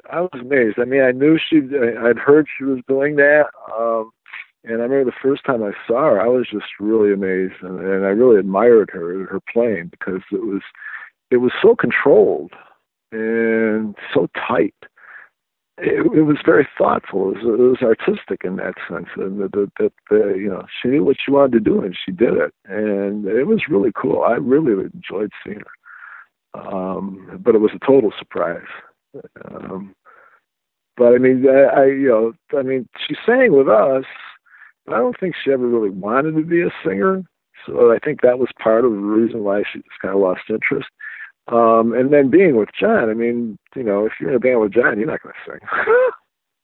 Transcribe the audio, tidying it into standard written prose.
I was amazed. I mean, I knew I'd heard she was doing that. And I remember the first time I saw her, I was just really amazed, and I really admired her playing because it was so controlled and so tight. It was very thoughtful. It was artistic in that sense, and she knew what she wanted to do, and she did it, and it was really cool. I really enjoyed seeing her, but it was a total surprise. Um, but I mean, I mean, she sang with us, but I don't think she ever really wanted to be a singer. So I think that was part of the reason why she just kind of lost interest. And then being with John, I mean, if you're in a band with John, you're not going to sing.